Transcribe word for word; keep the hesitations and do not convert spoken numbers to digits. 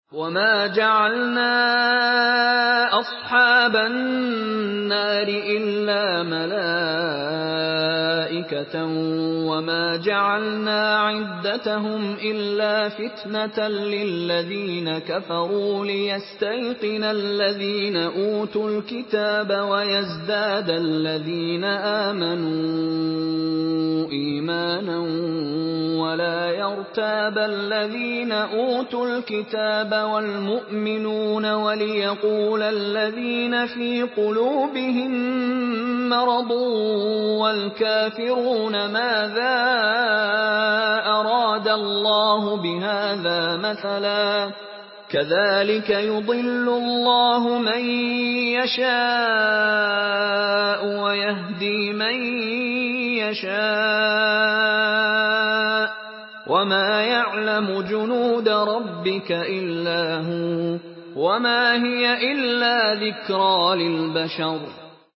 وَمَا جَعَلْنَا أَصْحَابَ النَّارِ إِلَّا مَلَائِكَةً وَمَا جَعَلْنَا عِدَّتَهُمْ إِلَّا فِتْنَةً لِّلَّذِينَ كَفَرُوا لِيَسْتَيْقِنَ الَّذِينَ أُوتُوا الْكِتَابَ وَيَزْدَادَ الَّذِينَ آمَنُوا إِيمَانًا وَلَا يَرْتَابَ الَّذِينَ أُوتُوا الْكِتَابَ وَالْمُؤْمِنُونَ وَلِيَقُولَ الَّذِينَ فِي قُلُوبِهِم مَّرَضٌ وَالْكَافِرُونَ مَاذَا أَرَادَ اللَّهُ بِهَٰذَا مَثَلًا ۚ كَذَٰلِكَ يُضِلُّ اللَّهُ مَن يَشَاءُ وَيَهْدِي مَن يَشَاءُ ۚ وَمَا يَعْلَمُ جُنُودَ رَبِّكَ إِلَّا هُوَ ۚ وَمَا هِيَ إِلَّا ذِكْرَىٰ لِلْبَشَرِ